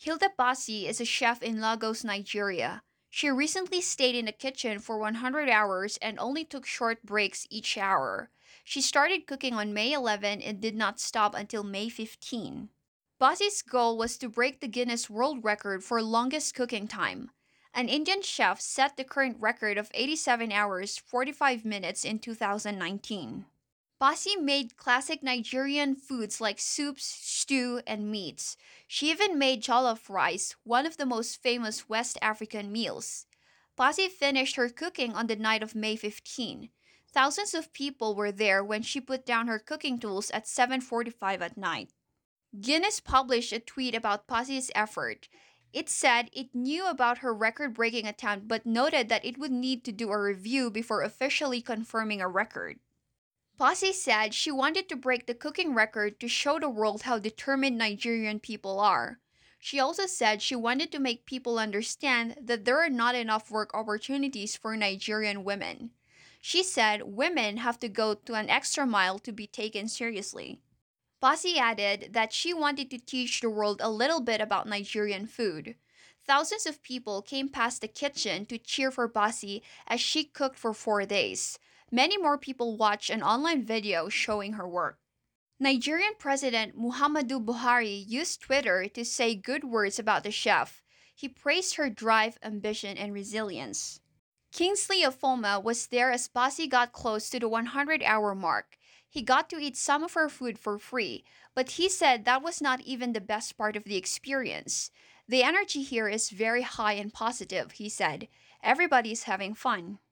Hilda Basi is a chef in Lagos, Nigeria. She recently stayed in the kitchen for 100 hours and only took short breaks each hour. She started cooking on May 11 and did not stop until May 15. Basi's goal was to break the Guinness World Record for longest cooking time. An Indian chef set the current record of 87 hours 45 minutes in 2019. Basi made classic Nigerian foods like soups, stew, and meats. She even made jollof rice, one of the most famous West African meals. Basi finished her cooking on the night of May 15. Thousands of people were there when she put down her cooking tools at 7:45 at night. Guinness published a tweet about Basi's effort. It said it knew about her record breaking attempt but noted that it would need to do a review before officially confirming a record. Posse said she wanted to break the cooking record to show the world how determined Nigerian people are. She also said she wanted to make people understand that there are not enough work opportunities for Nigerian women. She said women have to go to an extra mile to be taken seriously. Posse added that she wanted to teach the world a little bit about Nigerian food. Thousands of people came past the kitchen to cheer for Basi as she cooked for 4 days. Many more people watched an online video showing her work. Nigerian President Muhammadu Buhari used Twitter to say good words about the chef. He praised her drive, ambition, and resilience. Kingsley Afoma was there as Basi got close to the 100-hour mark. He got to eat some of her food for free, but he said that was not even the best part of the experience. The energy here is very high and positive, he said. Everybody's having fun.